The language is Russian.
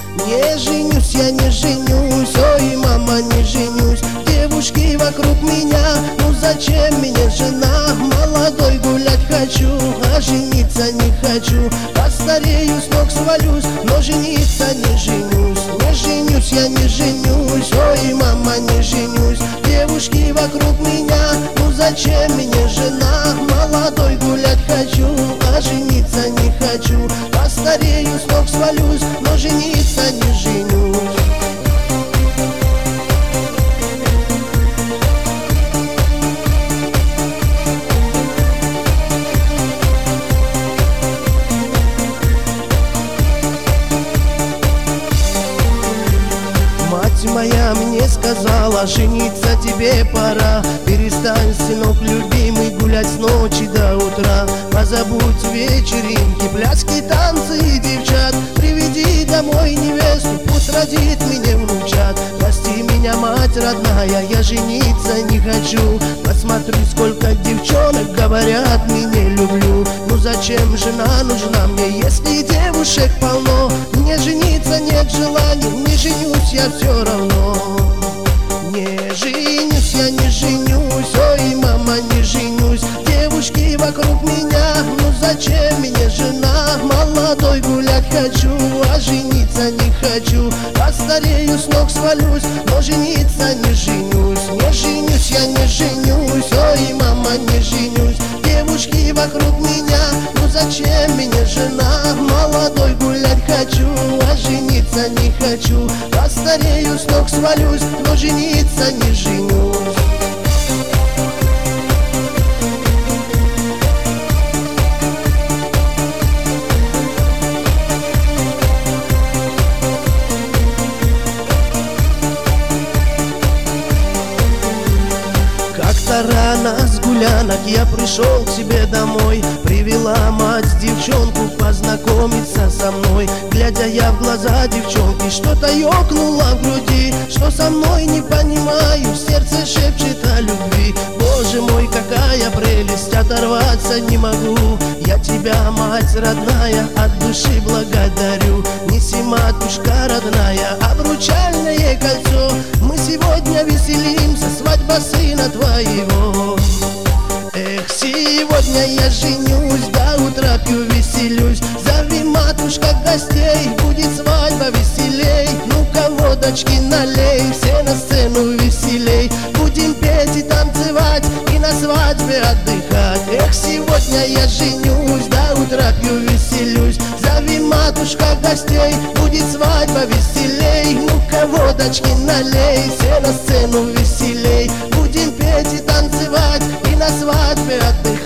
Не женюсь, я не женюсь, ой, мама, не женюсь. Девушки вокруг меня, ну зачем мне жена? Молодой гулять хочу, а жениться не хочу. Постарею, с ног свалюсь, но жениться не женюсь. Не женюсь, я не женюсь, ой, мама, не женюсь. Девушки вокруг меня, ну зачем мне жена? Молодой гулять хочу, а жениться не хочу. Постарею, с ног свалюсь, но жениться не женюсь. Мать моя мне сказала, жениться тебе пора. Перестань, сынок любимый, гулять с ночи до утра. Позабудь вечеринки, пляски, танцы и девчат. Приведи домой невесту, пусть родит мне внучат. Прости меня, мать родная, я жениться не хочу. Посмотри, сколько девчонок говорят, меня люблю. Ну зачем жена нужна мне, если девушек полно? Мне жениться нет желания, не женюсь я все равно. Не женюсь, я не женюсь, ой, мама, не женюсь. Девушки вокруг меня, ну зачем мне жена? Молодой гулять хочу, а жениться не хочу. Постарею, с ног свалюсь, но жениться не женюсь. Не женюсь, я не женюсь, ой, мама, не женюсь. Девушки вокруг меня, ну зачем мне жена? Молодой гулять хочу, а жениться не хочу. Постарею, с ног свалюсь, но жениться не женюсь. Как-то рано с гулянок я пришел к себе домой. Привела мать девчонку познакомиться со мной. Глядя я в глаза девчонки, что-то ёкнуло в груди. Что со мной не понимаю, в сердце шепчет о любви. Боже мой, какая прелесть, оторваться не могу. Я тебя, мать родная, от души благодарю. Неси, матушка родная, обручальное кольцо. Мы сегодня веселимся, свадьба сына твоего. Эх, сегодня я женюсь, до утра пью, веселюсь. Зови, матушка, гостей, будет свадьба веселей. Ну-ка, водочки налей, все на сцену веселей. Будем петь и танцевать, и на свадьбе отдыхать. Эх, сегодня я женюсь, до утра пью, веселюсь. Зови, матушка, гостей, будет свадьба веселей. Ну-ка, водочки налей, все на сцену веселей. Будем петь и танцевать, и на свадьбе отдыхать.